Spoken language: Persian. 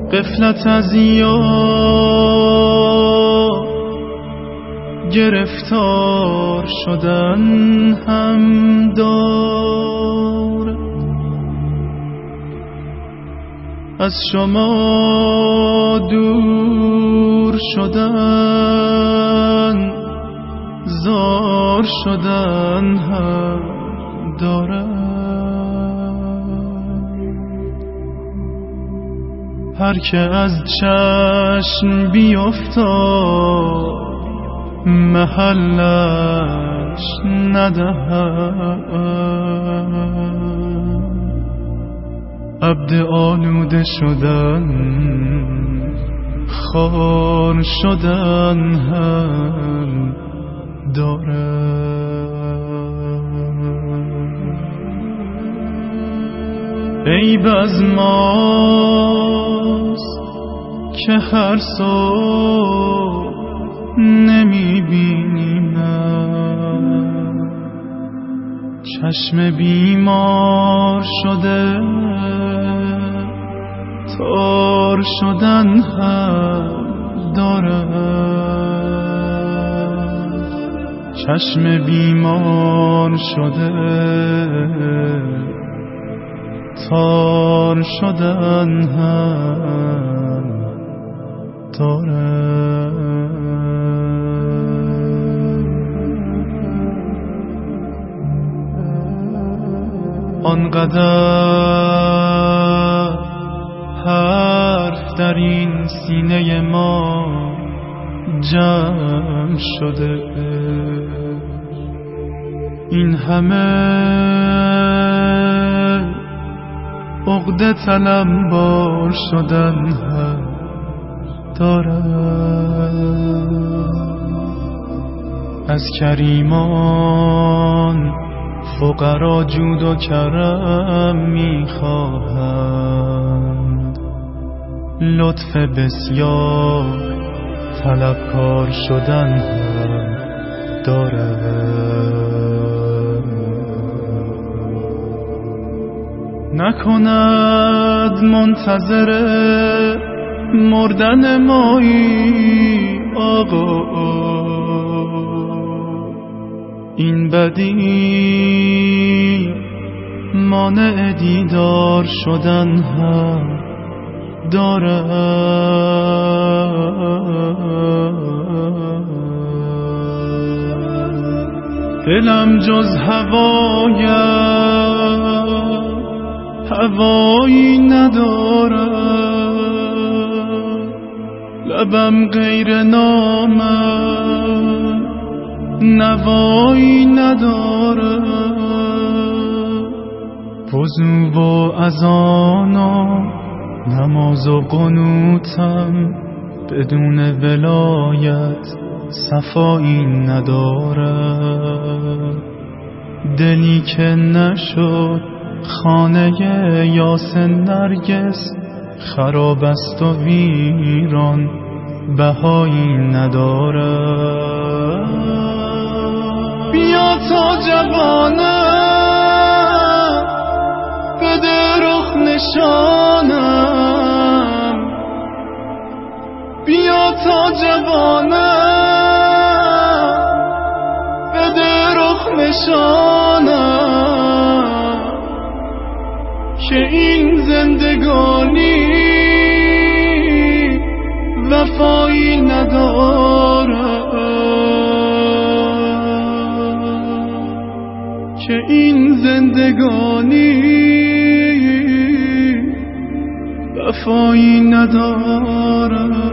غفلت از یار گرفتار شدن هم دار. از شما دور شدن زار شدن هم دارد. هر که از چشم بیفتاد محلش ندهد. عبد آلوده شدن خار شدن هم دارد. عیب از ماست که هر صبح نمیبینیم، چشم بیمار شده تار شدن هم دارد. چشم بیمار شده تار شدن هم دارد. آنقدر حرف در این سینه ما جمع شده، این همه عقده تلمبار شدن هم دارد. از کریمان فقرا جود و کرم میخواهند، لطف بسیار طلبکار شدن هم دارد. نکند منتظر مردن مایی آقا، این بدی مانع دیدار شدن هم دارد. دلم جز هوایی ندارد، لبم غیر نامم نوایی ندارد. وضو و اذان و نماز و قنوتم بدون ولایت صفایی ندارد. دلی که نشد خانه یاسین نرگس، خراب است و ویران بهایی ندارد. بیا تا جوانم بده رخ نشانم، بیا تا جوانم بده رخ نشانم، که این زندگانی وفایی ندارد، که این زندگانی وفایی ندارد.